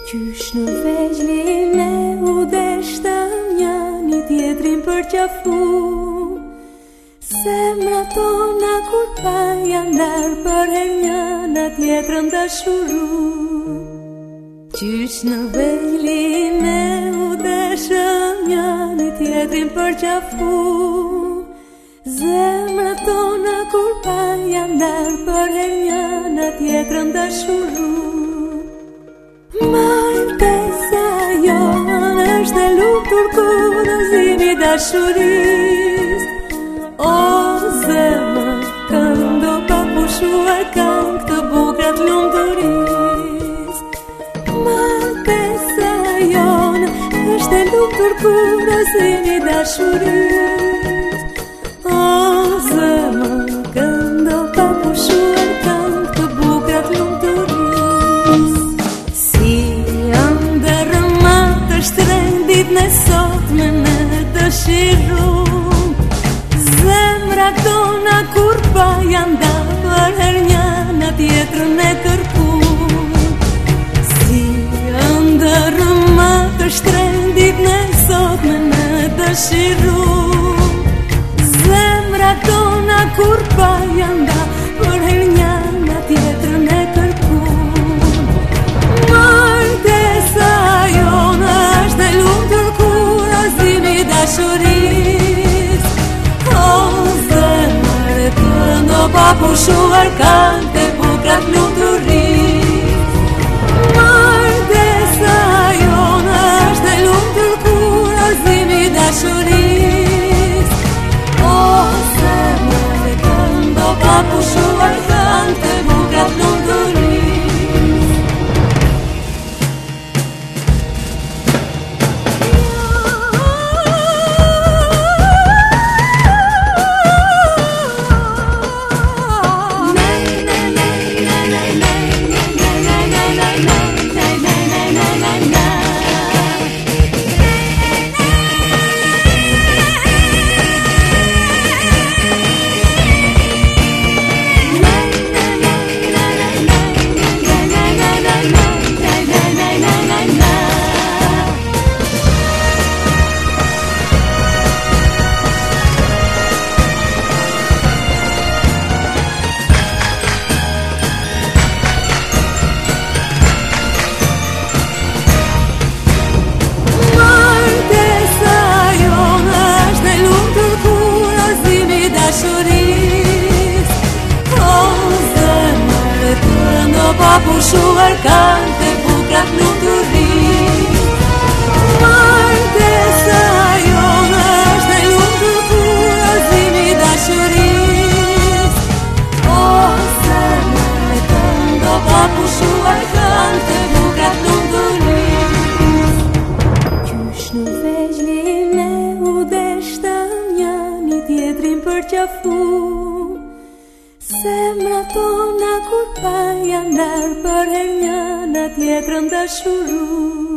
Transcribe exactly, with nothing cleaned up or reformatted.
Qysh në vegjlin e u deshtëm njani tjetrin për qafu, zemra tona kur pa janë dar për her njana tjetrën dashuru. Qysh në vegjlin e u deshtëm njani tjetrin për qafu, zemra tona kur pa janë dar për her njana tjetrën dashuru. Martesa jonë është e lumtur kurozimi dashuris. O zemër, këndo pa pushuar kanë këtë bukrat lumturis. Martesa jonë është e lumtur kurozimi dashuris. O zemër, këndo pa pushuar kanë këtë bukrat lumturis. Në sot me në dëshiru, zemra tona kur pa janë da për her njana tjetrën e kërku. Si ndërma të shtrendit në sot me në dëshiru, zemra tona kur pa janë da për her njana tjetrën e kërku. Martesa jonë është e lumtur kurozimi dashuris. O zemër, këndo pa pushuar kanë të bukrat lumturis. Martesa jonë është e lumtur kurozimi dashuris. O zemër, këndo pa pushuar kanë të bukrat lumturis. Pa pushuar kanë të bukrat lumturis. Martesa jonë është e lumtur kurozimi dashuris. O zemër, këndo pa pushuar kanë të bukrat lumturis. Qysh në vegjlin e u deshtëm njani tjetrin për qafu, zemra tona kur pa janë dar për her njana tjetrën dashuru.